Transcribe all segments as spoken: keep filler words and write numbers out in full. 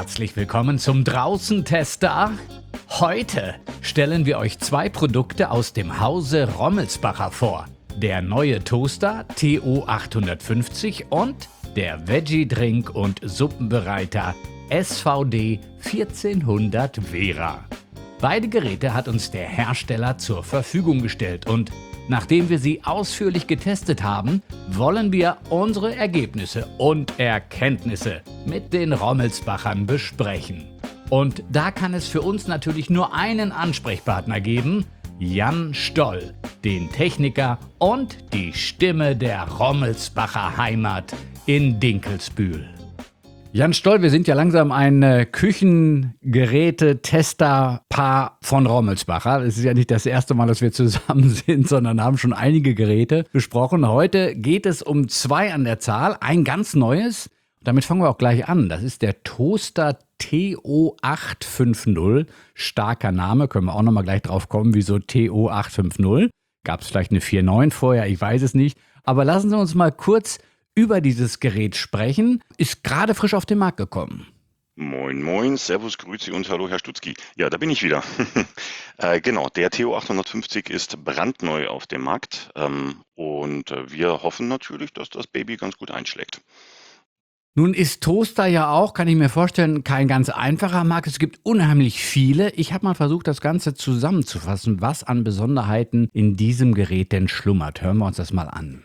Herzlich willkommen zum Draußen-Tester. Heute stellen wir euch zwei Produkte aus dem Hause Rommelsbacher vor. Der neue Toaster T O achthundertfünfzig und der Veggie-Drink- und Suppenbereiter S V D vierzehnhundert Vera. Beide Geräte hat uns der Hersteller zur Verfügung gestellt und nachdem wir sie ausführlich getestet haben, wollen wir unsere Ergebnisse und Erkenntnisse mit den Rommelsbachern besprechen. Und da kann es für uns natürlich nur einen Ansprechpartner geben, Jan Stoll, den Techniker und die Stimme der Rommelsbacher Heimat in Dinkelsbühl. Jan Stoll, wir sind ja langsam ein äh, Küchengeräte-Tester-Paar von Rommelsbacher. Es ist ja nicht das erste Mal, dass wir zusammen sind, sondern haben schon einige Geräte besprochen. Heute geht es um zwei an der Zahl, ein ganz neues. Damit fangen wir auch gleich an. Das ist der Toaster T O achthundertfünfzig. Starker Name, können wir auch nochmal gleich drauf kommen, wieso T O achthundertfünfzig. Gab es vielleicht eine vier neun vorher, ich weiß es nicht. Aber lassen Sie uns mal kurz über dieses Gerät sprechen. Ist gerade frisch auf den Markt gekommen. Moin, moin, servus, grüezi und hallo, Herr Stutzki. Ja, da bin ich wieder. äh, genau, der T O achthundertfünfzig ist brandneu auf dem Markt ähm, und äh, wir hoffen natürlich, dass das Baby ganz gut einschlägt. Nun ist Toaster ja auch, kann ich mir vorstellen, kein ganz einfacher Markt. Es gibt unheimlich viele. Ich habe mal versucht, das Ganze zusammenzufassen, was an Besonderheiten in diesem Gerät denn schlummert. Hören wir uns das mal an.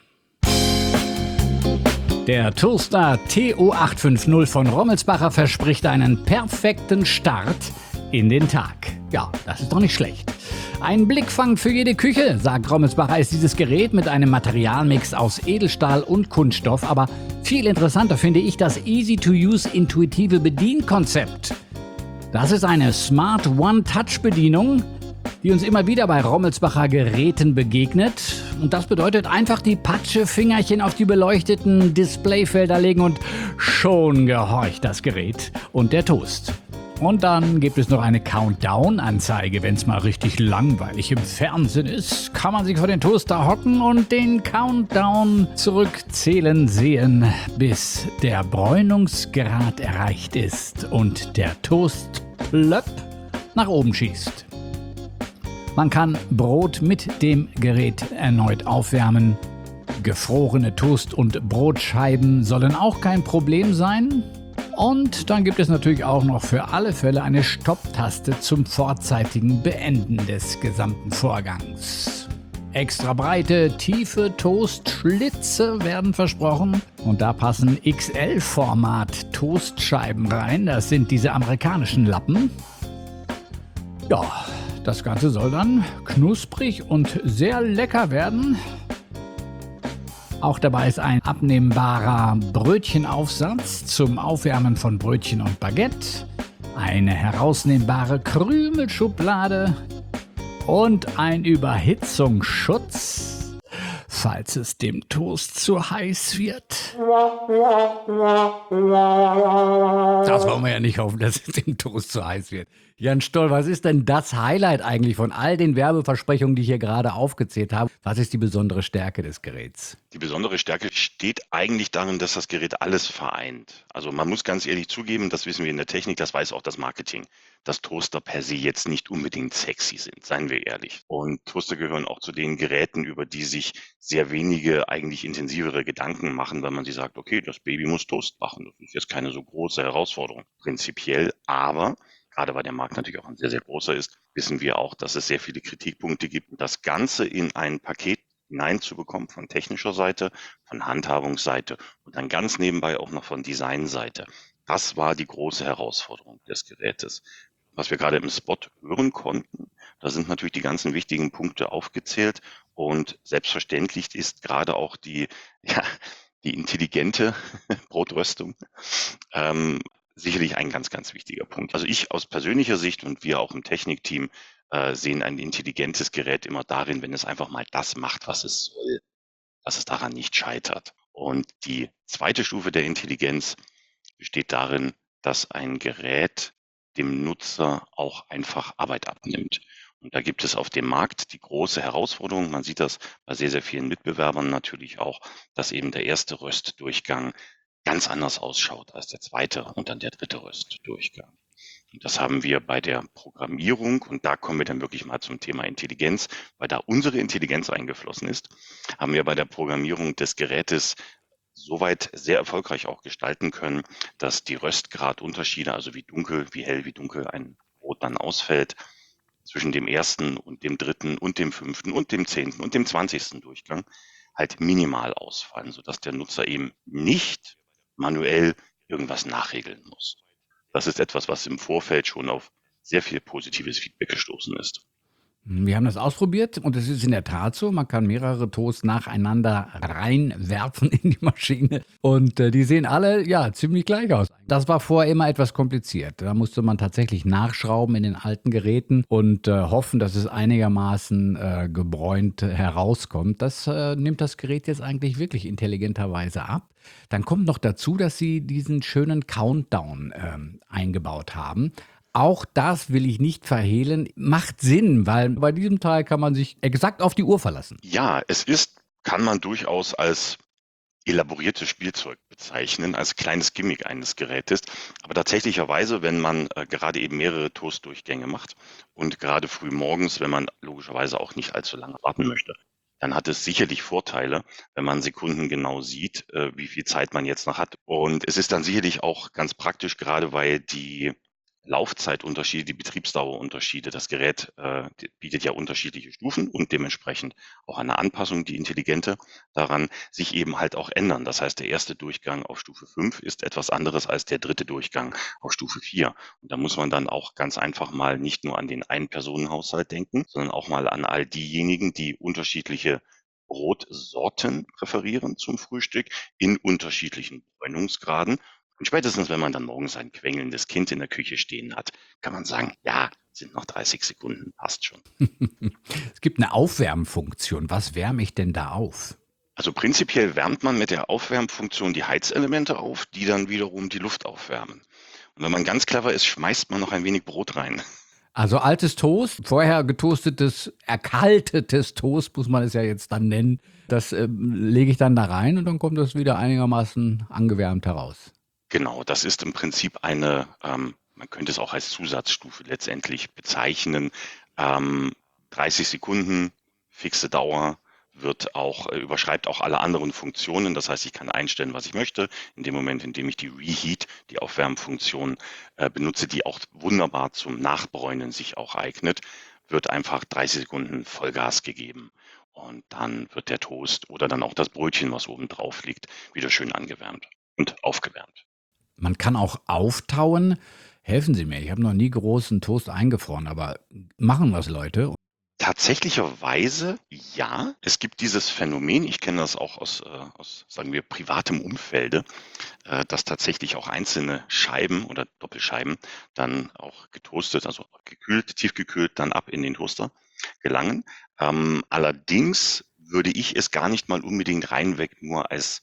Der Toaster T O achthundertfünfzig von Rommelsbacher verspricht einen perfekten Start in den Tag. Ja, das ist doch nicht schlecht. Ein Blickfang für jede Küche, sagt Rommelsbacher, ist dieses Gerät mit einem Materialmix aus Edelstahl und Kunststoff. Aber viel interessanter finde ich das easy-to-use intuitive Bedienkonzept. Das ist eine Smart One-Touch-Bedienung, die uns immer wieder bei Rommelsbacher Geräten begegnet. Und das bedeutet einfach die Patschefingerchen auf die beleuchteten Displayfelder legen und schon gehorcht das Gerät und der Toast. Und dann gibt es noch eine Countdown-Anzeige. Wenn es mal richtig langweilig im Fernsehen ist, kann man sich vor den Toaster hocken und den Countdown zurückzählen sehen, bis der Bräunungsgrad erreicht ist und der Toast plöpp nach oben schießt. Man kann Brot mit dem Gerät erneut aufwärmen. Gefrorene Toast- und Brotscheiben sollen auch kein Problem sein. Und dann gibt es natürlich auch noch für alle Fälle eine Stopptaste zum vorzeitigen Beenden des gesamten Vorgangs. Extra breite, tiefe Toastschlitze werden versprochen. Und da passen X L-Format Toastscheiben rein. Das sind diese amerikanischen Lappen. Ja, das Ganze soll dann knusprig und sehr lecker werden. Auch dabei ist ein abnehmbarer Brötchenaufsatz zum Aufwärmen von Brötchen und Baguette, eine herausnehmbare Krümelschublade und ein Überhitzungsschutz, falls es dem Toast zu heiß wird. Das wollen wir ja nicht hoffen, dass es dem Toast zu heiß wird. Jan Stoll, was ist denn das Highlight eigentlich von all den Werbeversprechungen, die ich hier gerade aufgezählt habe? Was ist die besondere Stärke des Geräts? Die besondere Stärke steht eigentlich darin, dass das Gerät alles vereint. Also man muss ganz ehrlich zugeben, das wissen wir in der Technik, das weiß auch das Marketing, dass Toaster per se jetzt nicht unbedingt sexy sind, seien wir ehrlich. Und Toaster gehören auch zu den Geräten, über die sich sehr wenige eigentlich intensivere Gedanken machen, weil man sich sagt, okay, das Baby muss Toast machen. Das ist jetzt keine so große Herausforderung prinzipiell, aber gerade weil der Markt natürlich auch ein sehr, sehr großer ist, wissen wir auch, dass es sehr viele Kritikpunkte gibt. Das Ganze in ein Paket hineinzubekommen von technischer Seite, von Handhabungsseite und dann ganz nebenbei auch noch von Designseite. Das war die große Herausforderung des Gerätes. Was wir gerade im Spot hören konnten, da sind natürlich die ganzen wichtigen Punkte aufgezählt und selbstverständlich ist gerade auch die, ja, die intelligente Brotröstung ähm, sicherlich ein ganz, ganz wichtiger Punkt. Also ich aus persönlicher Sicht und wir auch im Technikteam äh, sehen ein intelligentes Gerät immer darin, wenn es einfach mal das macht, was es soll, dass es daran nicht scheitert. Und die zweite Stufe der Intelligenz besteht darin, dass ein Gerät dem Nutzer auch einfach Arbeit abnimmt. Und da gibt es auf dem Markt die große Herausforderung, man sieht das bei sehr, sehr vielen Mitbewerbern natürlich auch, dass eben der erste Röstdurchgang ganz anders ausschaut als der zweite und dann der dritte Röstdurchgang. Und das haben wir bei der Programmierung, und da kommen wir dann wirklich mal zum Thema Intelligenz, weil da unsere Intelligenz eingeflossen ist, haben wir bei der Programmierung des Gerätes soweit sehr erfolgreich auch gestalten können, dass die Röstgradunterschiede, also wie dunkel, wie hell, wie dunkel ein Brot dann ausfällt, zwischen dem ersten und dem dritten und dem fünften und dem zehnten und dem zwanzigsten Durchgang halt minimal ausfallen, sodass der Nutzer eben nicht manuell irgendwas nachregeln muss. Das ist etwas, was im Vorfeld schon auf sehr viel positives Feedback gestoßen ist. Wir haben das ausprobiert und es ist in der Tat so, man kann mehrere Toasts nacheinander reinwerfen in die Maschine und äh, die sehen alle ja ziemlich gleich aus. Das war vorher immer etwas kompliziert. Da musste man tatsächlich nachschrauben in den alten Geräten und äh, hoffen, dass es einigermaßen äh, gebräunt herauskommt. Das äh, nimmt das Gerät jetzt eigentlich wirklich intelligenterweise ab. Dann kommt noch dazu, dass sie diesen schönen Countdown ähm, eingebaut haben. Auch das will ich nicht verhehlen, macht Sinn, weil bei diesem Teil kann man sich exakt auf die Uhr verlassen. Ja, es ist, kann man durchaus als elaboriertes Spielzeug bezeichnen, als kleines Gimmick eines Gerätes. Aber tatsächlicherweise, wenn man äh, gerade eben mehrere Toastdurchgänge macht und gerade früh morgens, wenn man logischerweise auch nicht allzu lange warten möchte, dann hat es sicherlich Vorteile, wenn man sekundengenau sieht, äh, wie viel Zeit man jetzt noch hat. Und es ist dann sicherlich auch ganz praktisch, gerade weil die Laufzeitunterschiede, die Betriebsdauerunterschiede. Das Gerät äh, bietet ja unterschiedliche Stufen und dementsprechend auch eine Anpassung, die intelligente, daran sich eben halt auch ändern. Das heißt, der erste Durchgang auf Stufe fünf ist etwas anderes als der dritte Durchgang auf Stufe vier. Und da muss man dann auch ganz einfach mal nicht nur an den Ein-Personen-Haushalt denken, sondern auch mal an all diejenigen, die unterschiedliche Brotsorten präferieren zum Frühstück in unterschiedlichen Bräunungsgraden. Und spätestens, wenn man dann morgens ein quengelndes Kind in der Küche stehen hat, kann man sagen, ja, sind noch dreißig Sekunden, passt schon. Es gibt eine Aufwärmfunktion. Was wärme ich denn da auf? Also prinzipiell wärmt man mit der Aufwärmfunktion die Heizelemente auf, die dann wiederum die Luft aufwärmen. Und wenn man ganz clever ist, schmeißt man noch ein wenig Brot rein. Also altes Toast, vorher getoastetes, erkaltetes Toast, muss man es ja jetzt dann nennen. Das äh, lege ich dann da rein und dann kommt das wieder einigermaßen angewärmt heraus. Genau, das ist im Prinzip eine, ähm, man könnte es auch als Zusatzstufe letztendlich bezeichnen. Ähm, dreißig Sekunden, fixe Dauer, wird auch, äh, überschreibt auch alle anderen Funktionen. Das heißt, ich kann einstellen, was ich möchte. In dem Moment, in dem ich die Reheat, die Aufwärmfunktion, äh, benutze, die auch wunderbar zum Nachbräunen sich auch eignet, wird einfach dreißig Sekunden Vollgas gegeben. Und dann wird der Toast oder dann auch das Brötchen, was oben drauf liegt, wieder schön angewärmt und aufgewärmt. Man kann auch auftauen. Helfen Sie mir, ich habe noch nie großen Toast eingefroren, aber machen was Leute? Tatsächlicherweise ja. Es gibt dieses Phänomen, ich kenne das auch aus, äh, aus, sagen wir, privatem Umfelde, äh, dass tatsächlich auch einzelne Scheiben oder Doppelscheiben dann auch getoastet, also gekühlt, tiefgekühlt, dann ab in den Toaster gelangen. Ähm, allerdings würde ich es gar nicht mal unbedingt reinweg nur als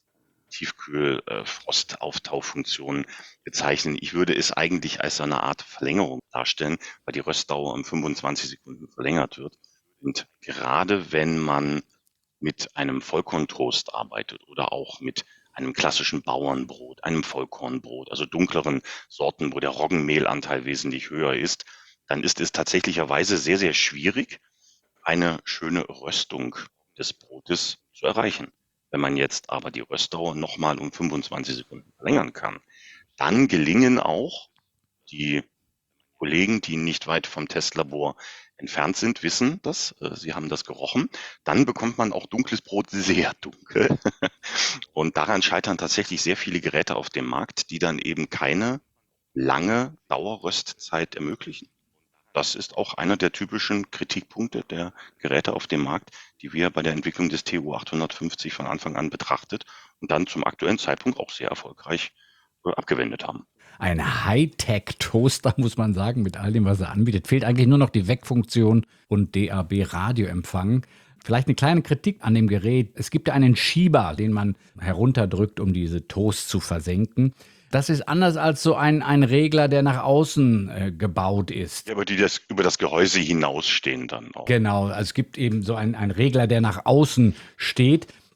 Tiefkühl-Frostauftauffunktion bezeichnen. Ich würde es eigentlich als so eine Art Verlängerung darstellen, weil die Röstdauer um fünfundzwanzig Sekunden verlängert wird. Und gerade wenn man mit einem Vollkorntoast arbeitet oder auch mit einem klassischen Bauernbrot, einem Vollkornbrot, also dunkleren Sorten, wo der Roggenmehlanteil wesentlich höher ist, dann ist es tatsächlicherweise sehr, sehr schwierig, eine schöne Röstung des Brotes zu erreichen. Wenn man jetzt aber die Röstdauer nochmal um fünfundzwanzig Sekunden verlängern kann, dann gelingen auch die Kollegen, die nicht weit vom Testlabor entfernt sind, wissen das, äh, sie haben das gerochen, dann bekommt man auch dunkles Brot sehr dunkel. Und daran scheitern tatsächlich sehr viele Geräte auf dem Markt, die dann eben keine lange Dauerröstzeit ermöglichen. Das ist auch einer der typischen Kritikpunkte der Geräte auf dem Markt, die wir bei der Entwicklung des T U achthundertfünfzig von Anfang an betrachtet und dann zum aktuellen Zeitpunkt auch sehr erfolgreich äh, abgewendet haben. Ein Hightech-Toaster, muss man sagen, mit all dem, was er anbietet. Fehlt eigentlich nur noch die Weckfunktion und D A B-Radioempfang. Vielleicht eine kleine Kritik an dem Gerät. Es gibt ja einen Schieber, den man herunterdrückt, um diese Toast zu versenken. Das ist anders als so ein, ein Regler, der nach außen äh, gebaut ist. Ja, aber die das über das Gehäuse hinausstehen dann auch. Genau, also es gibt eben so einen, einen Regler, der nach außen steht.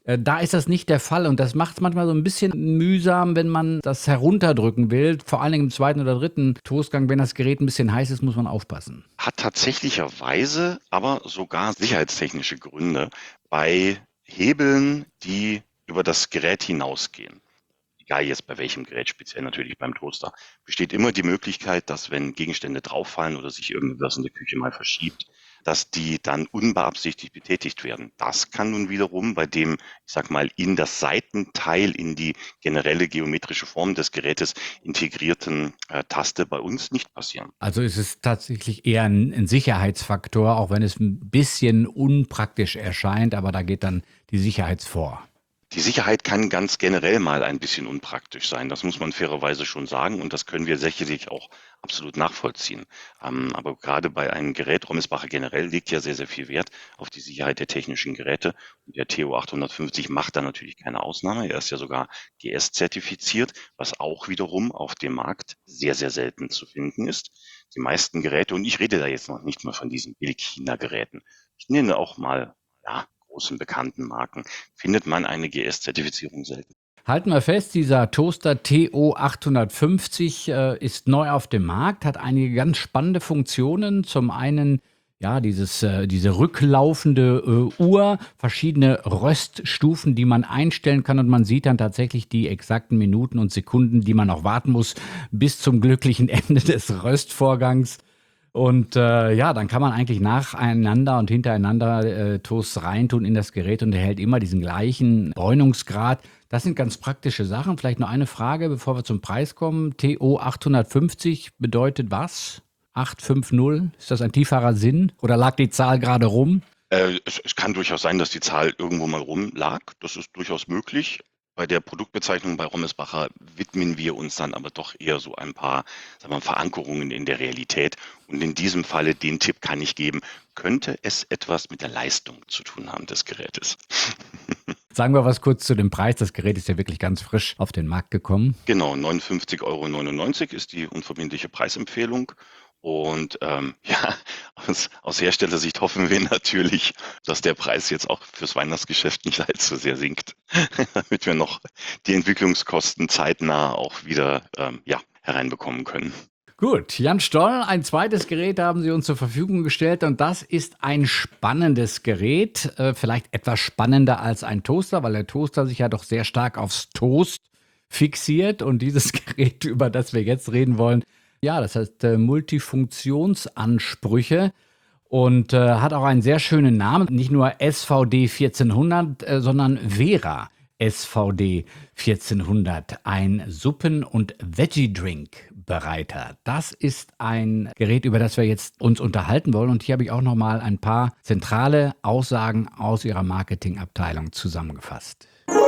Äh, Da ist das nicht der Fall und das macht es manchmal so ein bisschen mühsam, wenn man das herunterdrücken will. Vor allen Dingen im zweiten oder dritten Toastgang, wenn das Gerät ein bisschen heiß ist, muss man aufpassen. Hat tatsächlicherweise aber sogar sicherheitstechnische Gründe bei Hebeln, die über das Gerät hinausgehen. Egal jetzt bei welchem Gerät, speziell natürlich beim Toaster, besteht immer die Möglichkeit, dass wenn Gegenstände drauffallen oder sich irgendwas in der Küche mal verschiebt, dass die dann unbeabsichtigt betätigt werden. Das kann nun wiederum bei dem, ich sag mal, in das Seitenteil, in die generelle geometrische Form des Gerätes integrierten äh, Taste bei uns nicht passieren. Also ist es tatsächlich eher ein, ein Sicherheitsfaktor, auch wenn es ein bisschen unpraktisch erscheint, aber da geht dann die Sicherheit vor. Die Sicherheit kann ganz generell mal ein bisschen unpraktisch sein. Das muss man fairerweise schon sagen und das können wir sicherlich auch absolut nachvollziehen. Ähm, aber gerade bei einem Gerät, Rommelsbacher generell legt ja sehr, sehr viel Wert auf die Sicherheit der technischen Geräte. Und der T O achthundertfünfzig macht da natürlich keine Ausnahme. Er ist ja sogar G S-zertifiziert, was auch wiederum auf dem Markt sehr, sehr selten zu finden ist. Die meisten Geräte, und ich rede da jetzt noch nicht mal von diesen Billig-China-Geräten. Ich nenne auch mal, ja, großen bekannten Marken, findet man eine G S-Zertifizierung selten. Halten wir fest, dieser Toaster T O achthundertfünfzig äh, ist neu auf dem Markt, hat einige ganz spannende Funktionen. Zum einen ja, dieses, äh, diese rücklaufende äh, Uhr, verschiedene Röststufen, die man einstellen kann und man sieht dann tatsächlich die exakten Minuten und Sekunden, die man noch warten muss, bis zum glücklichen Ende des Röstvorgangs. Und äh, ja, dann kann man eigentlich nacheinander und hintereinander äh, Toasts reintun in das Gerät und er hält immer diesen gleichen Bräunungsgrad. Das sind ganz praktische Sachen. Vielleicht noch eine Frage, bevor wir zum Preis kommen. T O achthundertfünfzig bedeutet was? achthundertfünfzig? Ist das ein tieferer Sinn? Oder lag die Zahl gerade rum? Äh, es, es kann durchaus sein, dass die Zahl irgendwo mal rumlag. Das ist durchaus möglich. Bei der Produktbezeichnung bei Rommelsbacher widmen wir uns dann aber doch eher so ein paar, sagen wir mal, Verankerungen in der Realität. Und in diesem Falle, den Tipp kann ich geben, könnte es etwas mit der Leistung zu tun haben des Gerätes. Sagen wir was kurz zu dem Preis. Das Gerät ist ja wirklich ganz frisch auf den Markt gekommen. Genau, neunundfünfzig Euro neunundneunzig ist die unverbindliche Preisempfehlung. Und ähm, ja, aus, aus Herstellersicht hoffen wir natürlich, dass der Preis jetzt auch fürs Weihnachtsgeschäft nicht allzu sehr sinkt, damit wir noch die Entwicklungskosten zeitnah auch wieder ähm, ja, hereinbekommen können. Gut, Jan Stoll, ein zweites Gerät haben Sie uns zur Verfügung gestellt und das ist ein spannendes Gerät, äh, vielleicht etwas spannender als ein Toaster, weil der Toaster sich ja doch sehr stark aufs Toast fixiert und dieses Gerät, über das wir jetzt reden wollen, ja, das heißt äh, Multifunktionsansprüche und äh, hat auch einen sehr schönen Namen, nicht nur S V D vierzehnhundert, äh, sondern Vera S V D vierzehnhundert, ein Suppen- und Veggie-Drink-Bereiter. Das ist ein Gerät, über das wir jetzt uns unterhalten wollen und hier habe ich auch noch mal ein paar zentrale Aussagen aus Ihrer Marketingabteilung zusammengefasst.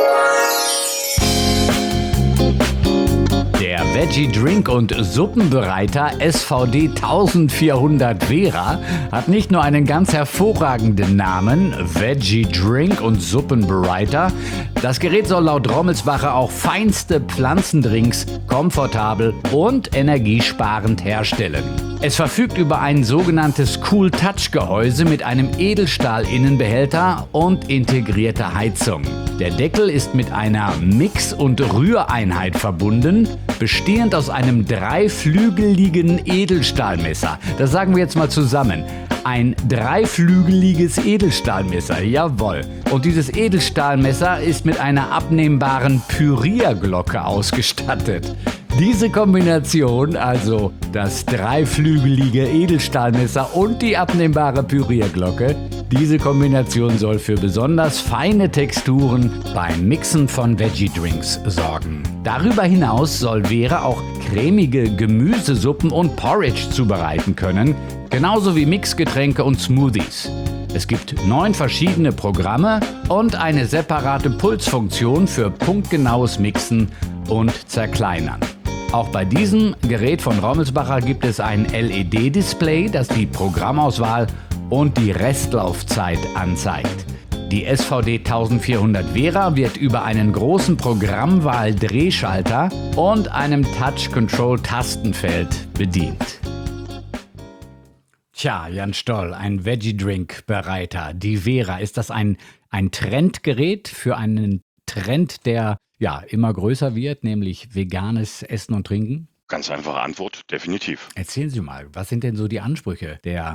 Der Veggie Drink und Suppenbereiter S V D vierzehnhundert Vera hat nicht nur einen ganz hervorragenden Namen, Veggie Drink und Suppenbereiter. Das Gerät soll laut Rommelsbacher auch feinste Pflanzendrinks komfortabel und energiesparend herstellen. Es verfügt über ein sogenanntes Cool-Touch-Gehäuse mit einem Edelstahl-Innenbehälter und integrierter Heizung. Der Deckel ist mit einer Mix- und Rühreinheit verbunden, bestehend aus einem dreiflügeligen Edelstahlmesser. Das sagen wir jetzt mal zusammen. Ein dreiflügeliges Edelstahlmesser, jawohl. Und dieses Edelstahlmesser ist mit einer abnehmbaren Pürierglocke ausgestattet. Diese Kombination, also das dreiflügelige Edelstahlmesser und die abnehmbare Pürierglocke, diese Kombination soll für besonders feine Texturen beim Mixen von Veggie-Drinks sorgen. Darüber hinaus soll Vera auch cremige Gemüsesuppen und Porridge zubereiten können, genauso wie Mixgetränke und Smoothies. Es gibt neun verschiedene Programme und eine separate Pulsfunktion für punktgenaues Mixen und Zerkleinern. Auch bei diesem Gerät von Rommelsbacher gibt es ein L E D-Display, das die Programmauswahl und die Restlaufzeit anzeigt. Die S V D vierzehnhundert Vera wird über einen großen Programmwahl-Drehschalter und einem Touch-Control-Tastenfeld bedient. Tja, Jan Stoll, ein Veggie-Drink-Bereiter, die Vera. Ist das ein ein Trendgerät für einen Trend, der ja immer größer wird, nämlich veganes Essen und Trinken? Ganz einfache Antwort, definitiv. Erzählen Sie mal, was sind denn so die Ansprüche der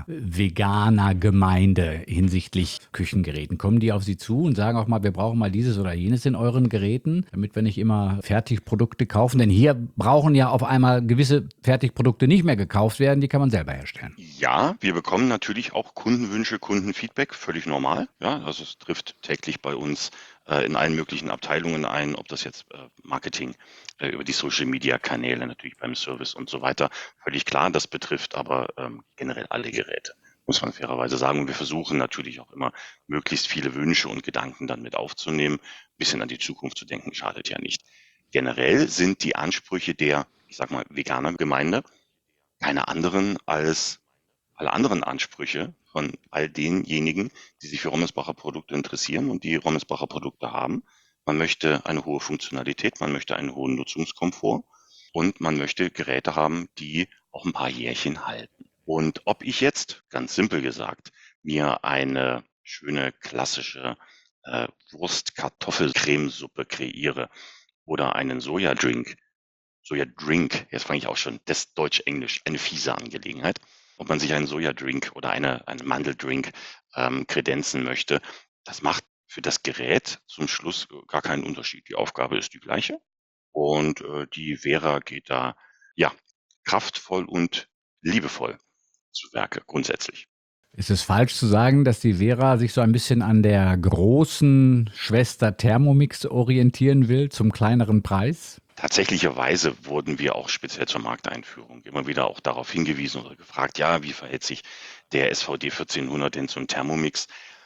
Veganer-Gemeinde hinsichtlich Küchengeräten? Kommen die auf Sie zu und sagen auch mal, wir brauchen mal dieses oder jenes in euren Geräten, damit wir nicht immer Fertigprodukte kaufen? Denn hier brauchen ja auf einmal gewisse Fertigprodukte nicht mehr gekauft werden, die kann man selber herstellen. Ja, wir bekommen natürlich auch Kundenwünsche, Kundenfeedback, völlig normal. Ja, also es trifft täglich bei uns äh, in allen möglichen Abteilungen ein, ob das jetzt äh, Marketing äh, über die Social-Media-Kanäle, natürlich beim Service und so weiter. Völlig klar, das betrifft aber ähm, generell alle Geräte, muss man fairerweise sagen. Und wir versuchen natürlich auch immer, möglichst viele Wünsche und Gedanken dann mit aufzunehmen. Ein bisschen an die Zukunft zu denken, schadet ja nicht. Generell sind die Ansprüche der, ich sag mal, veganer Gemeinde keine anderen als alle anderen Ansprüche von all denjenigen, die sich für Rommelsbacher Produkte interessieren und die Rommelsbacher Produkte haben. Man möchte eine hohe Funktionalität, man möchte einen hohen Nutzungskomfort und man möchte Geräte haben, die auch ein paar Jährchen halten. Und ob ich jetzt, ganz simpel gesagt, mir eine schöne klassische äh, Wurst-Kartoffel-Cremesuppe kreiere oder einen Sojadrink, Sojadrink, jetzt fange ich auch schon, das Deutsch-Englisch, eine fiese Angelegenheit, ob man sich einen Sojadrink oder eine, einen Mandeldrink ähm, kredenzen möchte, das macht für das Gerät zum Schluss gar keinen Unterschied. Die Aufgabe ist die gleiche und äh, die Vera geht da ja kraftvoll und liebevoll zu Werke grundsätzlich. Ist es falsch zu sagen, dass die Vera sich so ein bisschen an der großen Schwester Thermomix orientieren will, zum kleineren Preis? Tatsächlicherweise wurden wir auch speziell zur Markteinführung immer wieder auch darauf hingewiesen oder gefragt, ja, wie verhält sich der S V D vierzehnhundert denn zum Thermomix?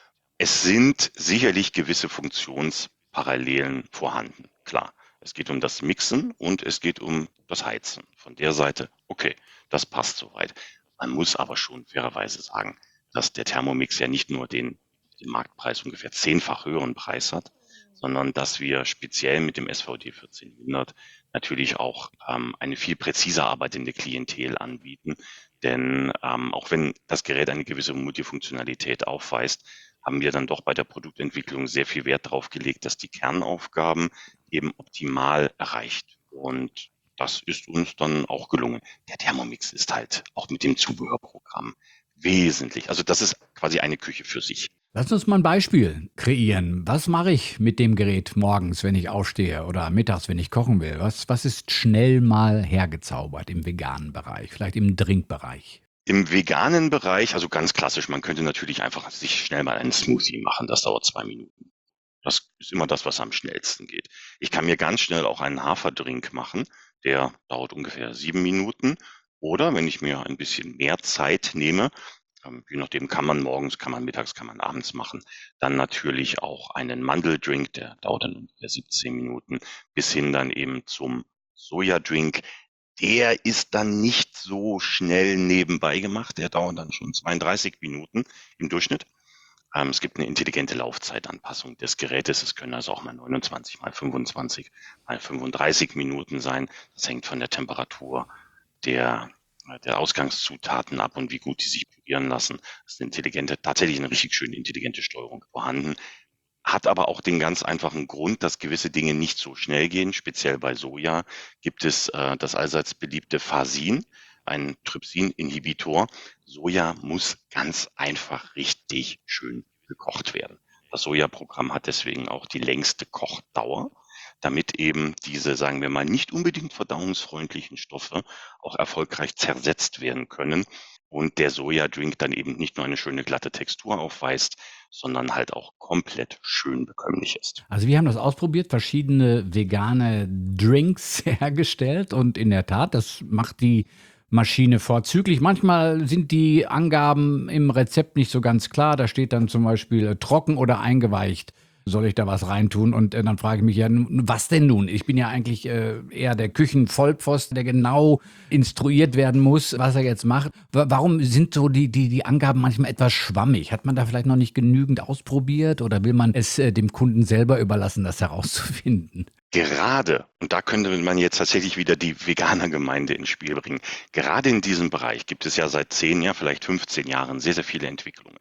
Es sind sicherlich gewisse Funktionsparallelen vorhanden, klar. Es geht um das Mixen und es geht um das Heizen. Von der Seite, okay, das passt soweit. Man muss aber schon fairerweise sagen, dass der Thermomix ja nicht nur den, den Marktpreis ungefähr zehnfach höheren Preis hat, sondern dass wir speziell mit dem S V D vierzehnhundert natürlich auch ähm, eine viel präziser arbeitende Klientel anbieten. Denn ähm, auch wenn das Gerät eine gewisse Multifunktionalität aufweist, haben wir dann doch bei der Produktentwicklung sehr viel Wert darauf gelegt, dass die Kernaufgaben eben optimal erreicht. Und das ist uns dann auch gelungen. Der Thermomix ist halt auch mit dem Zubehörprogramm wesentlich. Also das ist quasi eine Küche für sich. Lass uns mal ein Beispiel kreieren. Was mache ich mit dem Gerät morgens, wenn ich aufstehe oder mittags, wenn ich kochen will? Was, was ist schnell mal hergezaubert im veganen Bereich, vielleicht im Drinkbereich? Im veganen Bereich, also ganz klassisch, man könnte natürlich einfach sich schnell mal einen Smoothie machen. Das dauert zwei Minuten. Das ist immer das, was am schnellsten geht. Ich kann mir ganz schnell auch einen Haferdrink machen. Der dauert ungefähr sieben Minuten. Oder wenn ich mir ein bisschen mehr Zeit nehme, ähm, je nachdem kann man morgens, kann man mittags, kann man abends machen, dann natürlich auch einen Mandeldrink, der dauert dann ungefähr siebzehn Minuten, bis hin dann eben zum Sojadrink. Der ist dann nicht so schnell nebenbei gemacht. Der dauert dann schon zweiunddreißig Minuten im Durchschnitt. Ähm, es gibt eine intelligente Laufzeitanpassung des Gerätes. Es können also auch mal neunundzwanzig, mal fünfundzwanzig, mal fünfunddreißig Minuten sein. Das hängt von der Temperatur der, der Ausgangszutaten ab und wie gut die sich pürieren lassen. Das ist eine intelligente, tatsächlich eine richtig schöne intelligente Steuerung vorhanden. Hat aber auch den ganz einfachen Grund, dass gewisse Dinge nicht so schnell gehen. Speziell bei Soja gibt es äh, das allseits beliebte Fasin, ein Trypsin-Inhibitor. Soja muss ganz einfach richtig schön gekocht werden. Das Sojaprogramm hat deswegen auch die längste Kochdauer, damit eben diese, sagen wir mal, nicht unbedingt verdauungsfreundlichen Stoffe auch erfolgreich zersetzt werden können und der Sojadrink dann eben nicht nur eine schöne glatte Textur aufweist, sondern halt auch komplett schön bekömmlich ist. Also wir haben das ausprobiert, verschiedene vegane Drinks hergestellt und in der Tat, das macht die Maschine vorzüglich. Manchmal sind die Angaben im Rezept nicht so ganz klar. Da steht dann zum Beispiel äh, trocken oder eingeweicht. Soll ich da was reintun? Und äh, dann frage ich mich ja, nun, was denn nun? Ich bin ja eigentlich äh, eher der Küchenvollpfosten, der genau instruiert werden muss, was er jetzt macht. Wa- Warum sind so die, die, die Angaben manchmal etwas schwammig? Hat man da vielleicht noch nicht genügend ausprobiert oder will man es äh, dem Kunden selber überlassen, das herauszufinden? Gerade, und da könnte man jetzt tatsächlich wieder die Veganergemeinde ins Spiel bringen, gerade in diesem Bereich gibt es ja seit zehn, ja vielleicht fünfzehn Jahren sehr, sehr viele Entwicklungen.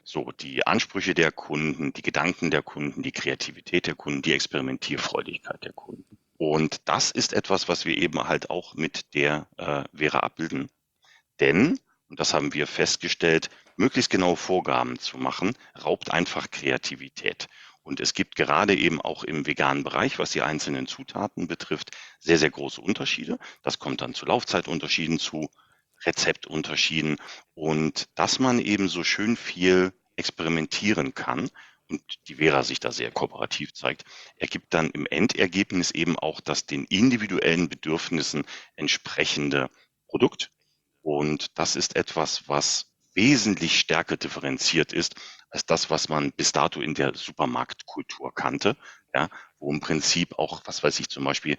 So, die Ansprüche der Kunden, die Gedanken der Kunden, die Kreativität der Kunden, die Experimentierfreudigkeit der Kunden. Und das ist etwas, was wir eben halt auch mit der äh, Vera abbilden. Denn, und das haben wir festgestellt, möglichst genaue Vorgaben zu machen, raubt einfach Kreativität. Und es gibt gerade eben auch im veganen Bereich, was die einzelnen Zutaten betrifft, sehr, sehr große Unterschiede. Das kommt dann zu Laufzeitunterschieden, zu Rezeptunterschieden und dass man eben so schön viel experimentieren kann und die Vera sich da sehr kooperativ zeigt, ergibt dann im Endergebnis eben auch das den individuellen Bedürfnissen entsprechende Produkt. Und das ist etwas, was wesentlich stärker differenziert ist als das, was man bis dato in der Supermarktkultur kannte, ja, wo im Prinzip auch, was weiß ich, zum Beispiel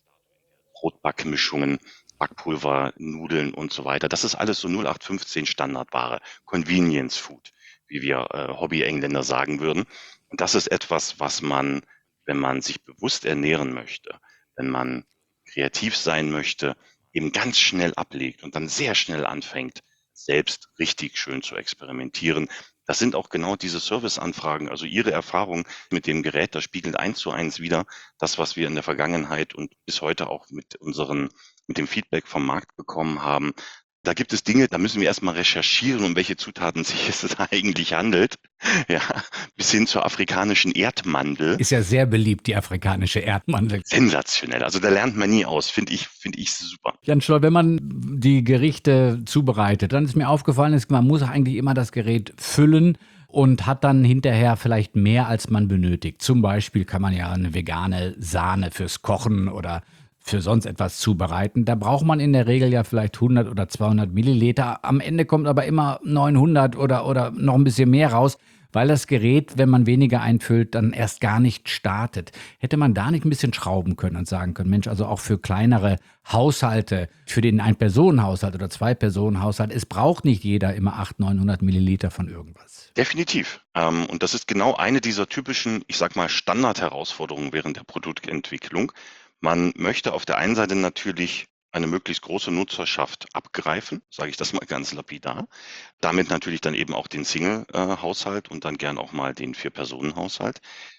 Brotbackmischungen, Backpulver, Nudeln und so weiter. Das ist alles so null acht fünfzehn Standardware, Convenience Food, wie wir äh, Hobby-Engländer sagen würden. Und das ist etwas, was man, wenn man sich bewusst ernähren möchte, wenn man kreativ sein möchte, eben ganz schnell ablegt und dann sehr schnell anfängt, selbst richtig schön zu experimentieren. Das sind auch genau diese Serviceanfragen, also Ihre Erfahrung mit dem Gerät, das spiegelt eins zu eins wider das, was wir in der Vergangenheit und bis heute auch mit unseren, mit dem Feedback vom Markt bekommen haben. Da gibt es Dinge, da müssen wir erstmal recherchieren, um welche Zutaten sich es eigentlich handelt. Ja, bis hin zur afrikanischen Erdmandel. Ist ja sehr beliebt, die afrikanische Erdmandel. Sensationell. Also da lernt man nie aus, finde ich, finde ich super. Jan Stoll, wenn man die Gerichte zubereitet, dann ist mir aufgefallen, ist, man muss eigentlich immer das Gerät füllen und hat dann hinterher vielleicht mehr, als man benötigt. Zum Beispiel kann man ja eine vegane Sahne fürs Kochen oder für sonst etwas zubereiten. Da braucht man in der Regel ja vielleicht hundert oder zweihundert Milliliter. Am Ende kommt aber immer neunhundert oder, oder noch ein bisschen mehr raus, weil das Gerät, wenn man weniger einfüllt, dann erst gar nicht startet. Hätte man da nicht ein bisschen schrauben können und sagen können, Mensch, also auch für kleinere Haushalte, für den Ein-Personen-Haushalt oder Zwei-Personen-Haushalt, es braucht nicht jeder immer achthundert, neunhundert Milliliter von irgendwas. Definitiv. Ähm, und das ist genau eine dieser typischen, ich sag mal, Standardherausforderungen während der Produktentwicklung. Man möchte auf der einen Seite natürlich eine möglichst große Nutzerschaft abgreifen, sage ich das mal ganz lapidar. Damit natürlich dann eben auch den Single-Haushalt und dann gern auch mal den Vier-Personen-Haushalt.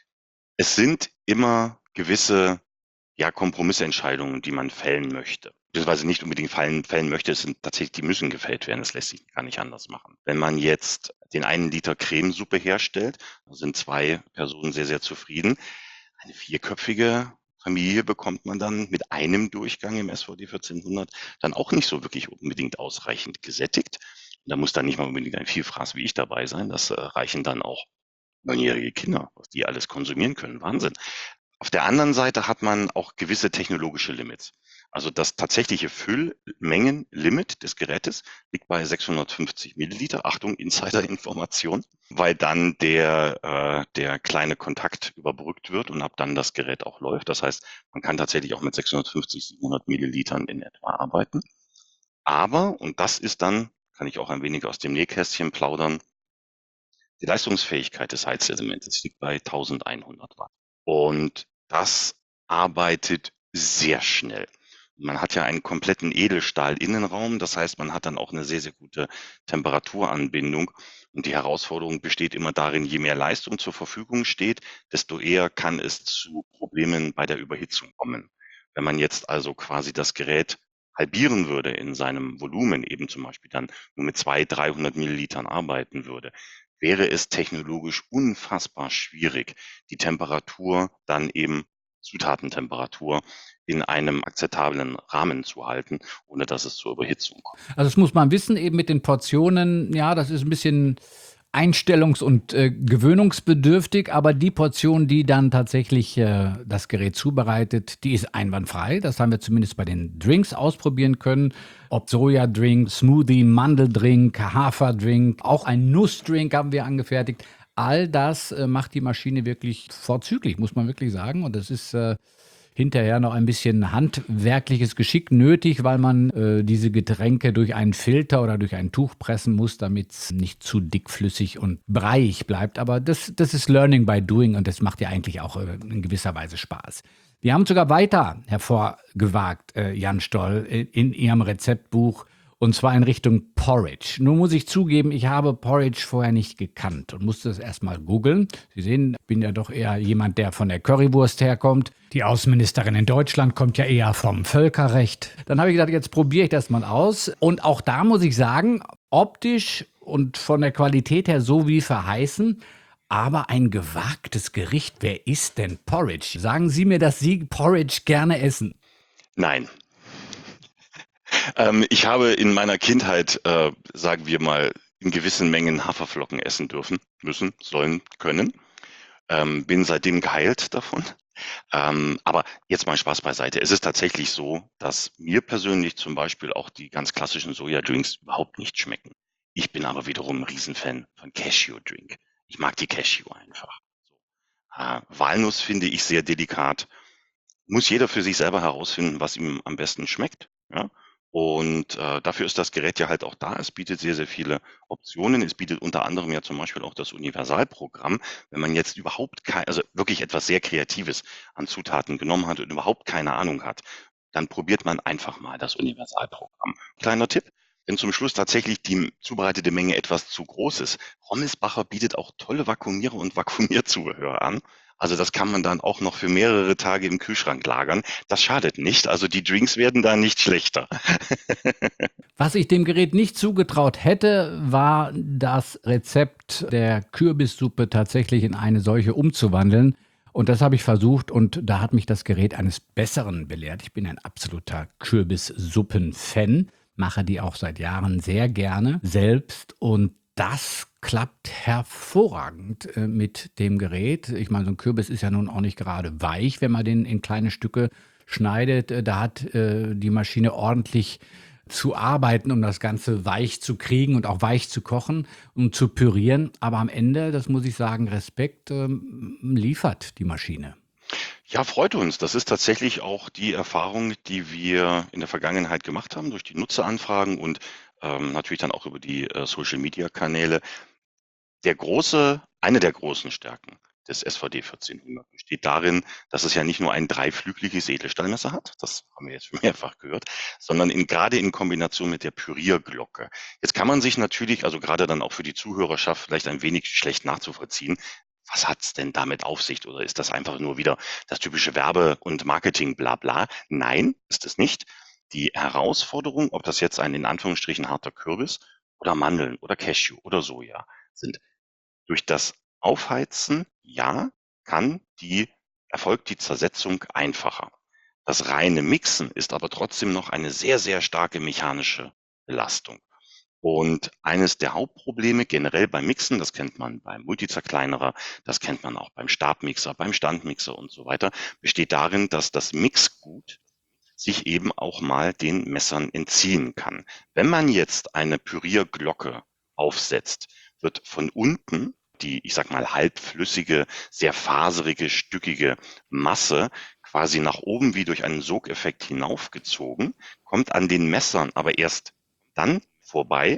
Es sind immer gewisse ja, Kompromissentscheidungen, die man fällen möchte. Beziehungsweise nicht unbedingt fallen, fällen möchte, es sind tatsächlich, die müssen gefällt werden, das lässt sich gar nicht anders machen. Wenn man jetzt den einen Liter Cremesuppe herstellt, da sind zwei Personen sehr, sehr zufrieden. Eine vierköpfige Familie bekommt man dann mit einem Durchgang im S V D vierzehnhundert dann auch nicht so wirklich unbedingt ausreichend gesättigt. Und da muss dann nicht mal unbedingt ein Vielfraß wie ich dabei sein. Das äh, reichen dann auch neunjährige Kinder, was die alles konsumieren können. Wahnsinn. Auf der anderen Seite hat man auch gewisse technologische Limits. Also das tatsächliche Füllmengenlimit des Gerätes liegt bei sechshundertfünfzig Milliliter. Achtung, Insider-Information, weil dann der, äh, der kleine Kontakt überbrückt wird und ab dann das Gerät auch läuft. Das heißt, man kann tatsächlich auch mit sechshundertfünfzig, siebenhundert Millilitern in etwa arbeiten. Aber, und das ist dann, kann ich auch ein wenig aus dem Nähkästchen plaudern, die Leistungsfähigkeit des Heizelementes liegt bei eintausendeinhundert Watt. Und das arbeitet sehr schnell. Man hat ja einen kompletten Edelstahl-Innenraum, das heißt, man hat dann auch eine sehr, sehr gute Temperaturanbindung. Und die Herausforderung besteht immer darin, je mehr Leistung zur Verfügung steht, desto eher kann es zu Problemen bei der Überhitzung kommen. Wenn man jetzt also quasi das Gerät halbieren würde in seinem Volumen, eben zum Beispiel dann nur mit zweihundert, dreihundert Millilitern arbeiten würde, wäre es technologisch unfassbar schwierig, die Temperatur dann eben Zutatentemperatur in einem akzeptablen Rahmen zu halten, ohne dass es zur Überhitzung kommt. Also das muss man wissen, eben mit den Portionen, ja, das ist ein bisschen einstellungs- und äh, gewöhnungsbedürftig, aber die Portion, die dann tatsächlich äh, das Gerät zubereitet, die ist einwandfrei. Das haben wir zumindest bei den Drinks ausprobieren können. Ob Sojadrink, Smoothie, Mandeldrink, Haferdrink, auch ein Nussdrink haben wir angefertigt. All das äh, macht die Maschine wirklich vorzüglich, muss man wirklich sagen. Und das ist äh, hinterher noch ein bisschen handwerkliches Geschick nötig, weil man äh, diese Getränke durch einen Filter oder durch ein Tuch pressen muss, damit es nicht zu dickflüssig und breiig bleibt. Aber das, das ist Learning by Doing und das macht ja eigentlich auch äh, in gewisser Weise Spaß. Wir haben sogar weiter hervorgewagt, äh, Jan Stoll, in, in Ihrem Rezeptbuch Und zwar in Richtung Porridge. Nun muss ich zugeben, ich habe Porridge vorher nicht gekannt und musste es erstmal googeln. Sie sehen, ich bin ja doch eher jemand, der von der Currywurst herkommt. Die Außenministerin in Deutschland kommt ja eher vom Völkerrecht. Dann habe ich gedacht, jetzt probiere ich das mal aus. Und auch da muss ich sagen, optisch und von der Qualität her so wie verheißen, aber ein gewagtes Gericht. Wer isst denn Porridge? Sagen Sie mir, dass Sie Porridge gerne essen. Nein. Ähm, ich habe in meiner Kindheit, äh, sagen wir mal, in gewissen Mengen Haferflocken essen dürfen, müssen, sollen, können. Ähm, bin seitdem geheilt davon. Ähm, aber jetzt mal Spaß beiseite. Es ist tatsächlich so, dass mir persönlich zum Beispiel auch die ganz klassischen Sojadrinks überhaupt nicht schmecken. Ich bin aber wiederum ein Riesenfan von Cashew-Drink. Ich mag die Cashew einfach. So. Äh, Walnuss finde ich sehr delikat. Muss jeder für sich selber herausfinden, was ihm am besten schmeckt. Ja? Und äh, dafür ist das Gerät ja halt auch da. Es bietet sehr, sehr viele Optionen. Es bietet unter anderem ja zum Beispiel auch das Universalprogramm. Wenn man jetzt überhaupt kein, also wirklich etwas sehr Kreatives an Zutaten genommen hat und überhaupt keine Ahnung hat, dann probiert man einfach mal das Universalprogramm. Kleiner Tipp. Wenn zum Schluss tatsächlich die zubereitete Menge etwas zu groß ist, Rommelsbacher bietet auch tolle Vakuumierer und Vakuumierzubehör an. Also das kann man dann auch noch für mehrere Tage im Kühlschrank lagern. Das schadet nicht. Also die Drinks werden da nicht schlechter. Was ich dem Gerät nicht zugetraut hätte, war das Rezept der Kürbissuppe tatsächlich in eine solche umzuwandeln. Und das habe ich versucht und da hat mich das Gerät eines Besseren belehrt. Ich bin ein absoluter Kürbissuppen-Fan, mache die auch seit Jahren sehr gerne selbst und das klappt hervorragend äh, mit dem Gerät. Ich meine, so ein Kürbis ist ja nun auch nicht gerade weich, wenn man den in kleine Stücke schneidet. Äh, Da hat äh, die Maschine ordentlich zu arbeiten, um das Ganze weich zu kriegen und auch weich zu kochen und zu pürieren. Aber am Ende, das muss ich sagen, Respekt, ähm, liefert die Maschine. Ja, freut uns. Das ist tatsächlich auch die Erfahrung, die wir in der Vergangenheit gemacht haben durch die Nutzeranfragen und ähm, natürlich dann auch über die äh, Social-Media-Kanäle. Der große eine der großen Stärken des S V D vierzehnhundert besteht darin, dass es ja nicht nur ein dreiflügeliges Edelstahlmesser hat, das haben wir jetzt schon mehrfach gehört, sondern in gerade in Kombination mit der Pürierglocke. Jetzt kann man sich natürlich, also gerade dann auch für die Zuhörerschaft, vielleicht ein wenig schlecht nachzuvollziehen, was hat's denn damit auf sich? Oder ist das einfach nur wieder das typische Werbe und Marketing-Blabla? Nein, ist es nicht. Die Herausforderung, ob das jetzt ein in Anführungsstrichen harter Kürbis oder Mandeln oder Cashew oder Soja sind, durch das Aufheizen, ja, kann die erfolgt die Zersetzung einfacher. Das reine Mixen ist aber trotzdem noch eine sehr, sehr starke mechanische Belastung. Und eines der Hauptprobleme generell beim Mixen, das kennt man beim Multizerkleinerer, das kennt man auch beim Stabmixer, beim Standmixer und so weiter, besteht darin, dass das Mixgut sich eben auch mal den Messern entziehen kann. Wenn man jetzt eine Pürierglocke aufsetzt, wird von unten die, ich sag mal, halbflüssige, sehr faserige, stückige Masse quasi nach oben wie durch einen Sogeffekt hinaufgezogen, kommt an den Messern aber erst dann vorbei,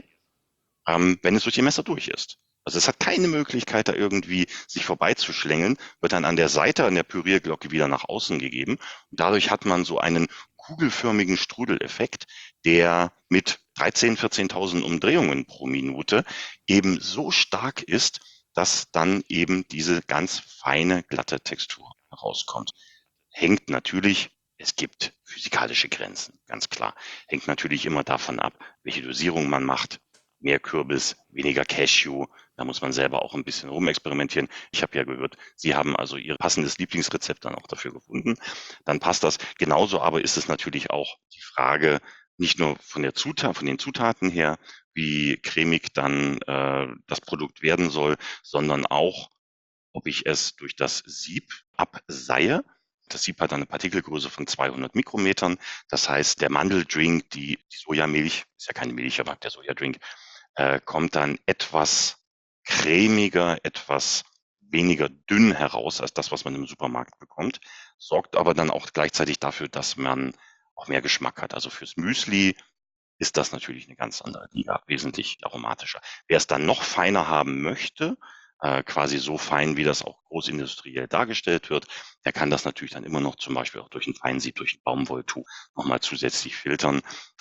ähm, wenn es durch die Messer durch ist. Also es hat keine Möglichkeit, da irgendwie sich vorbeizuschlängeln, wird dann an der Seite an der Pürierglocke wieder nach außen gegeben. Und dadurch hat man so einen kugelförmigen Strudeleffekt, der mit dreizehn, vierzehntausend Umdrehungen pro Minute eben so stark ist, dass dann eben diese ganz feine, glatte Textur herauskommt. Hängt natürlich, es gibt physikalische Grenzen, ganz klar. Hängt natürlich immer davon ab, welche Dosierung man macht. Mehr Kürbis, weniger Cashew. Da muss man selber auch ein bisschen rumexperimentieren. Ich habe ja gehört, Sie haben also Ihr passendes Lieblingsrezept dann auch dafür gefunden. Dann passt das. Genauso aber ist es natürlich auch die Frage, nicht nur von der Zutat, von den Zutaten her, wie cremig dann äh, das Produkt werden soll, sondern auch, ob ich es durch das Sieb abseihe. Das Sieb hat eine Partikelgröße von zweihundert Mikrometern. Das heißt, der Mandeldrink, die, die Sojamilch, ist ja keine Milch, aber der Sojadrink, äh, kommt dann etwas cremiger, etwas weniger dünn heraus als das, was man im Supermarkt bekommt, sorgt aber dann auch gleichzeitig dafür, dass man auch mehr Geschmack hat. Also fürs Müsli ist das natürlich eine ganz andere Liga, wesentlich aromatischer. Wer es dann noch feiner haben möchte, äh, quasi so fein, wie das auch großindustriell dargestellt wird, der kann das natürlich dann immer noch zum Beispiel auch durch ein Feinsieb, durch ein Baumwolltuch nochmal zusätzlich filtern.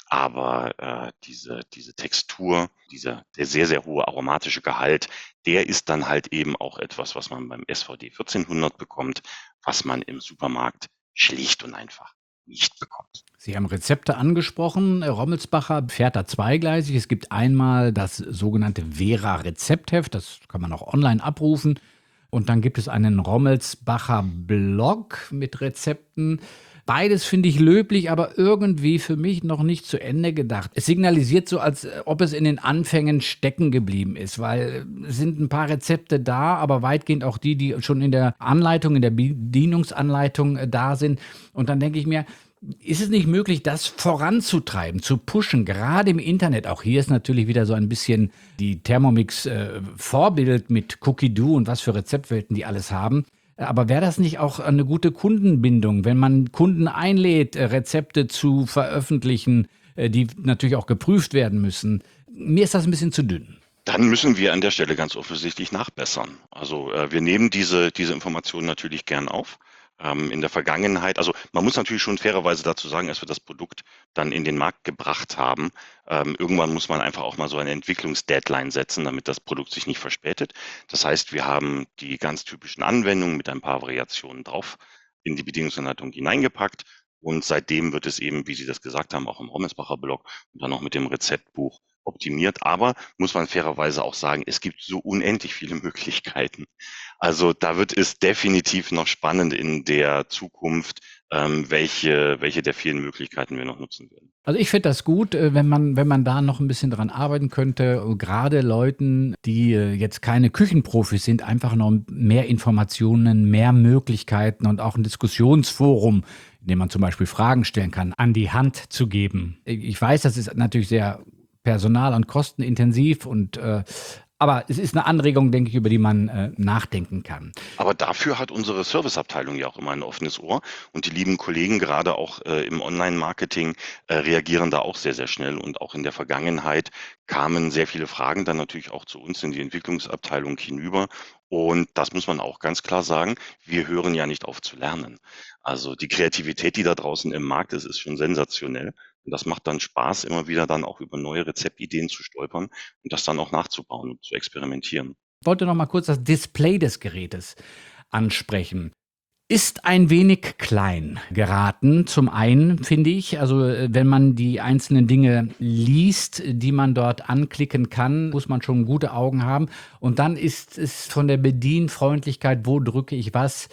Aber äh, diese, diese Textur, dieser, der sehr, sehr hohe aromatische Gehalt, der ist dann halt eben auch etwas, was man beim S V D vierzehnhundert bekommt, was man im Supermarkt schlicht und einfach nicht bekommt. Sie haben Rezepte angesprochen. Äh, Rommelsbacher fährt da zweigleisig. Es gibt einmal das sogenannte Vera-Rezeptheft, das kann man auch online abrufen. Und dann gibt es einen Rommelsbacher Blog mit Rezepten. Beides finde ich löblich, aber irgendwie für mich noch nicht zu Ende gedacht. Es signalisiert so, als äh, ob es in den Anfängen stecken geblieben ist, weil äh, es sind ein paar Rezepte da, aber weitgehend auch die, die schon in der Anleitung, in der Bedienungsanleitung äh, da sind. Und dann denke ich mir, ist es nicht möglich, das voranzutreiben, zu pushen, gerade im Internet? Auch hier ist natürlich wieder so ein bisschen die Thermomix äh, Vorbild mit Cookie Do und was für Rezeptwelten die alles haben. Aber wäre das nicht auch eine gute Kundenbindung, wenn man Kunden einlädt, äh, Rezepte zu veröffentlichen, äh, die natürlich auch geprüft werden müssen? Mir ist das ein bisschen zu dünn. Dann müssen wir an der Stelle ganz offensichtlich nachbessern. Also äh, wir nehmen diese, diese Informationen natürlich gern auf. Ähm, in der Vergangenheit, also man muss natürlich schon fairerweise dazu sagen, als wir das Produkt dann in den Markt gebracht haben, ähm, irgendwann muss man einfach auch mal so eine Entwicklungsdeadline setzen, damit das Produkt sich nicht verspätet. Das heißt, wir haben die ganz typischen Anwendungen mit ein paar Variationen drauf in die Bedienungsanleitung hineingepackt. Und seitdem wird es eben, wie Sie das gesagt haben, auch im Rommelsbacher Blog und dann auch mit dem Rezeptbuch optimiert. Aber muss man fairerweise auch sagen, es gibt so unendlich viele Möglichkeiten. Also da wird es definitiv noch spannend in der Zukunft, ähm, welche, welche der vielen Möglichkeiten wir noch nutzen werden. Also ich finde das gut, äh, wenn man, wenn man da noch ein bisschen dran arbeiten könnte, äh, gerade Leuten, die äh, jetzt keine Küchenprofis sind, einfach noch mehr Informationen, mehr Möglichkeiten und auch ein Diskussionsforum, in dem man zum Beispiel Fragen stellen kann, an die Hand zu geben. Ich weiß, das ist natürlich sehr personal- und kostenintensiv und äh, aber es ist eine Anregung, denke ich, über die man äh, nachdenken kann. Aber dafür hat unsere Serviceabteilung ja auch immer ein offenes Ohr und die lieben Kollegen, gerade auch äh, im Online-Marketing, äh, reagieren da auch sehr, sehr schnell. Und auch in der Vergangenheit kamen sehr viele Fragen dann natürlich auch zu uns in die Entwicklungsabteilung hinüber. Und das muss man auch ganz klar sagen, wir hören ja nicht auf zu lernen. Also die Kreativität, die da draußen im Markt ist, ist schon sensationell. Und das macht dann Spaß, immer wieder dann auch über neue Rezeptideen zu stolpern und das dann auch nachzubauen und zu experimentieren. Ich wollte noch mal kurz das Display des Gerätes ansprechen. Ist ein wenig klein geraten. Zum einen finde ich, also äh, wenn man die einzelnen Dinge liest, die man dort anklicken kann, muss man schon gute Augen haben. Und dann ist es von der Bedienfreundlichkeit, wo drücke ich was,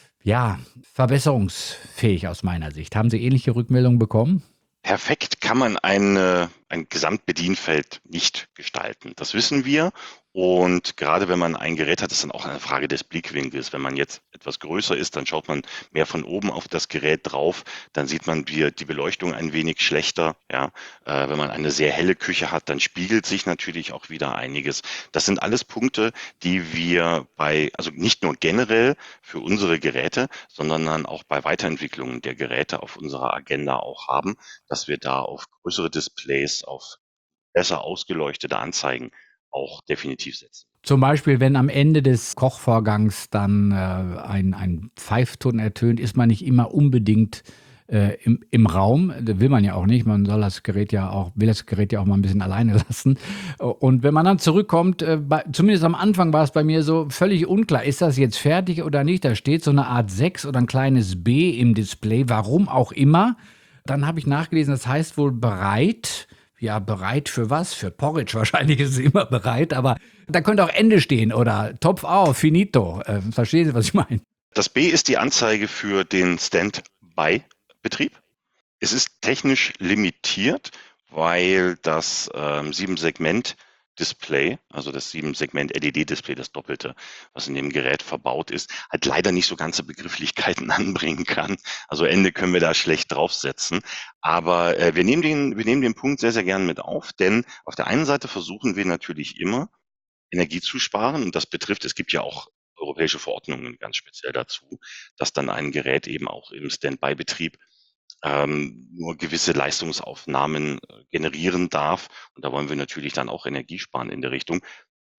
ja, verbesserungsfähig aus meiner Sicht. Haben Sie ähnliche Rückmeldungen bekommen? Perfekt kann man eine, ein Gesamtbedienfeld nicht gestalten. Das wissen wir. Und gerade wenn man ein Gerät hat, ist dann auch eine Frage des Blickwinkels. Wenn man jetzt etwas größer ist, dann schaut man mehr von oben auf das Gerät drauf. Dann sieht man die, die Beleuchtung ein wenig schlechter. Ja, äh, wenn man eine sehr helle Küche hat, dann spiegelt sich natürlich auch wieder einiges. Das sind alles Punkte, die wir bei, also nicht nur generell für unsere Geräte, sondern dann auch bei Weiterentwicklungen der Geräte auf unserer Agenda auch haben, dass wir da auf größere Displays, auf besser ausgeleuchtete Anzeigen auch definitiv setzen. Zum Beispiel, wenn am Ende des Kochvorgangs dann äh, ein, ein Pfeifton ertönt, ist man nicht immer unbedingt äh, im, im Raum. Das will man ja auch nicht. Man soll das Gerät ja auch, will das Gerät ja auch mal ein bisschen alleine lassen. Und wenn man dann zurückkommt, äh, bei, zumindest am Anfang war es bei mir so völlig unklar, ist das jetzt fertig oder nicht? Da steht so eine Art sechs oder ein kleines B im Display, warum auch immer. Dann habe ich nachgelesen, das heißt wohl bereit. Ja, bereit für was? Für Porridge wahrscheinlich ist es immer bereit, aber da könnte auch Ende stehen oder Topf auf, finito. Äh, verstehen Sie, was ich meine? Das B ist die Anzeige für den Standby-Betrieb. Es ist technisch limitiert, weil das ähm, sieben-Segment-Display, also das sieben-Segment-L E D-Display, das Doppelte, was in dem Gerät verbaut ist, halt leider nicht so ganze Begrifflichkeiten anbringen kann. Also Ende können wir da schlecht draufsetzen. Aber äh, wir nehmen den, wir nehmen den Punkt sehr, sehr gern mit auf, denn auf der einen Seite versuchen wir natürlich immer, Energie zu sparen. Und das betrifft, es gibt ja auch europäische Verordnungen ganz speziell dazu, dass dann ein Gerät eben auch im Standby-Betrieb ähm, nur gewisse Leistungsaufnahmen äh, generieren darf. Und da wollen wir natürlich dann auch Energie sparen in der Richtung.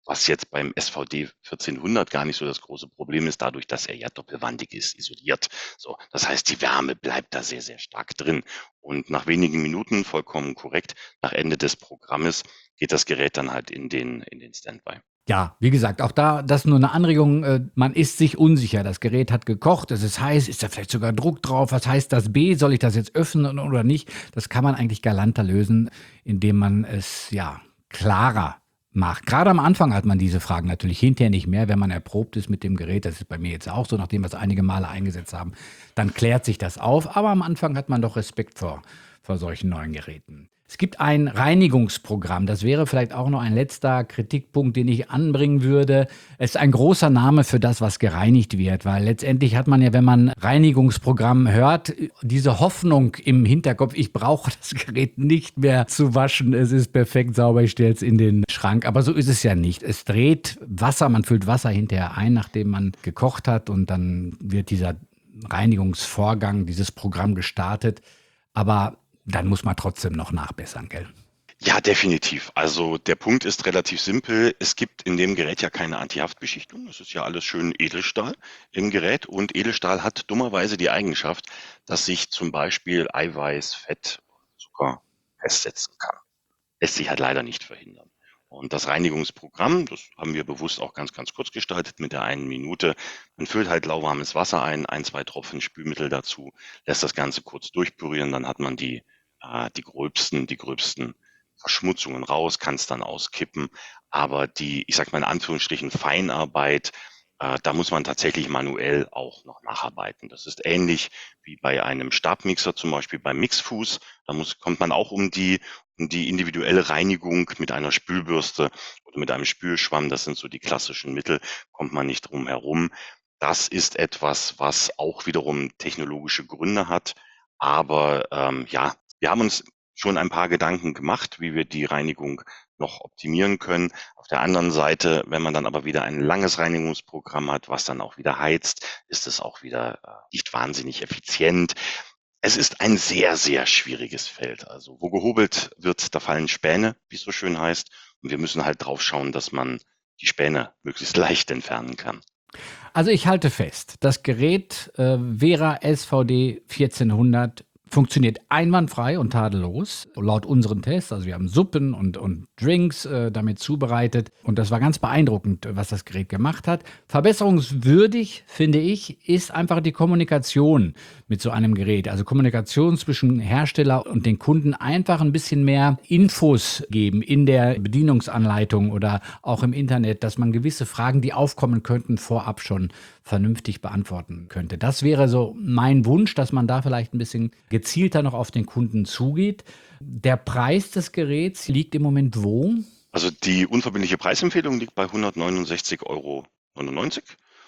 was jetzt beim S V D vierzehnhundert gar nicht so das große Problem ist, dadurch, dass er ja doppelwandig ist, isoliert. So, das heißt, die Wärme bleibt da sehr, sehr stark drin. Und nach wenigen Minuten, vollkommen korrekt, nach Ende des Programmes geht das Gerät dann halt in den, in den Standby. Ja, wie gesagt, auch da, das ist nur eine Anregung, äh, man ist sich unsicher. Das Gerät hat gekocht, es ist heiß, ist da vielleicht sogar Druck drauf? Was heißt das B? Soll ich das jetzt öffnen oder nicht? Das kann man eigentlich galanter lösen, indem man es, ja, klarer macht. Gerade am Anfang hat man diese Fragen natürlich, hinterher nicht mehr, wenn man erprobt ist mit dem Gerät. Das ist bei mir jetzt auch so, nachdem wir es einige Male eingesetzt haben. Dann klärt sich das auf, aber am Anfang hat man doch Respekt vor, vor solchen neuen Geräten. Es gibt ein Reinigungsprogramm, das wäre vielleicht auch noch ein letzter Kritikpunkt, den ich anbringen würde. Es ist ein großer Name für das, was gereinigt wird, weil letztendlich hat man ja, wenn man Reinigungsprogramm hört, diese Hoffnung im Hinterkopf, ich brauche das Gerät nicht mehr zu waschen, es ist perfekt sauber, ich stelle es in den Schrank. Aber so ist es ja nicht. Es dreht Wasser, man füllt Wasser hinterher ein, nachdem man gekocht hat, und dann wird dieser Reinigungsvorgang, dieses Programm gestartet. Aber dann muss man trotzdem noch nachbessern, gell? Ja, definitiv. Also der Punkt ist relativ simpel. Es gibt in dem Gerät ja keine Antihaftbeschichtung. Es ist ja alles schön Edelstahl im Gerät, und Edelstahl hat dummerweise die Eigenschaft, dass sich zum Beispiel Eiweiß, Fett, Zucker festsetzen kann. Lässt sich halt leider nicht verhindern. Und das Reinigungsprogramm, das haben wir bewusst auch ganz, ganz kurz gestaltet mit der einen Minute. Man füllt halt lauwarmes Wasser ein, ein, zwei Tropfen Spülmittel dazu, lässt das Ganze kurz durchpürieren, dann hat man die, äh, die gröbsten, die gröbsten Verschmutzungen raus, kann es dann auskippen. Aber die, ich sag mal in Anführungsstrichen, Feinarbeit, äh, da muss man tatsächlich manuell auch noch nacharbeiten. Das ist ähnlich wie bei einem Stabmixer, zum Beispiel beim Mixfuß. Da muss, kommt man auch um die um die individuelle Reinigung mit einer Spülbürste oder mit einem Spülschwamm, das sind so die klassischen Mittel, kommt man nicht drum herum. Das ist etwas, was auch wiederum technologische Gründe hat. Aber ähm, ja, wir haben uns schon ein paar Gedanken gemacht, wie wir die Reinigung noch optimieren können. Auf der anderen Seite, wenn man dann aber wieder ein langes Reinigungsprogramm hat, was dann auch wieder heizt, ist es auch wieder äh, nicht wahnsinnig effizient. Es ist ein sehr, sehr schwieriges Feld. Also wo gehobelt wird, da fallen Späne, wie es so schön heißt. Und wir müssen halt drauf schauen, dass man die Späne möglichst leicht entfernen kann. Also ich halte fest, das Gerät äh, Vera S V D vierzehnhundert funktioniert einwandfrei und tadellos, laut unseren Tests. Also wir haben Suppen und, und Drinks äh, damit zubereitet. Und das war ganz beeindruckend, was das Gerät gemacht hat. Verbesserungswürdig, finde ich, ist einfach die Kommunikation mit so einem Gerät. Also Kommunikation zwischen Hersteller und den Kunden, einfach ein bisschen mehr Infos geben in der Bedienungsanleitung oder auch im Internet, dass man gewisse Fragen, die aufkommen könnten, vorab schon vernünftig beantworten könnte. Das wäre so mein Wunsch, dass man da vielleicht ein bisschen gezielter noch auf den Kunden zugeht. Der Preis des Geräts liegt im Moment wo? Also die unverbindliche Preisempfehlung liegt bei hundertneunundsechzig Euro neunundneunzig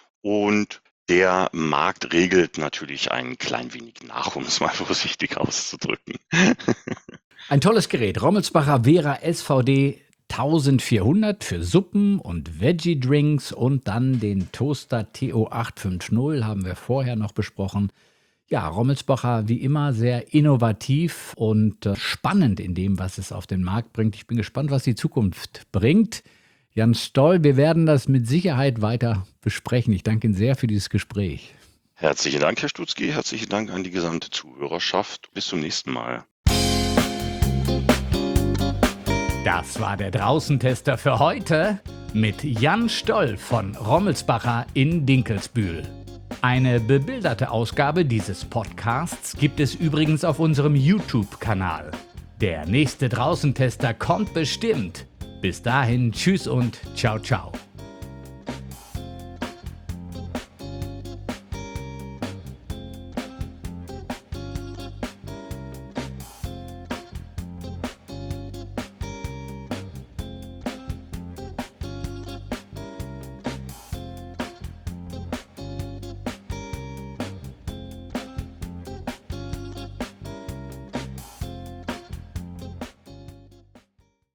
und der Markt regelt natürlich ein klein wenig nach, um es mal vorsichtig auszudrücken. Ein tolles Gerät, Rommelsbacher Vera S V D vierzehnhundert für Suppen und Veggie-Drinks, und dann den Toaster T O acht fünfzig haben wir vorher noch besprochen. Ja, Rommelsbacher wie immer sehr innovativ und äh, spannend in dem, was es auf den Markt bringt. Ich bin gespannt, was die Zukunft bringt. Jan Stoll, wir werden das mit Sicherheit weiter besprechen. Ich danke Ihnen sehr für dieses Gespräch. Herzlichen Dank, Herr Stutzki. Herzlichen Dank an die gesamte Zuhörerschaft. Bis zum nächsten Mal. Das war der Draußentester für heute mit Jan Stoll von Rommelsbacher in Dinkelsbühl. Eine bebilderte Ausgabe dieses Podcasts gibt es übrigens auf unserem YouTube-Kanal. Der nächste Draußentester kommt bestimmt. Bis dahin, tschüss und ciao, ciao.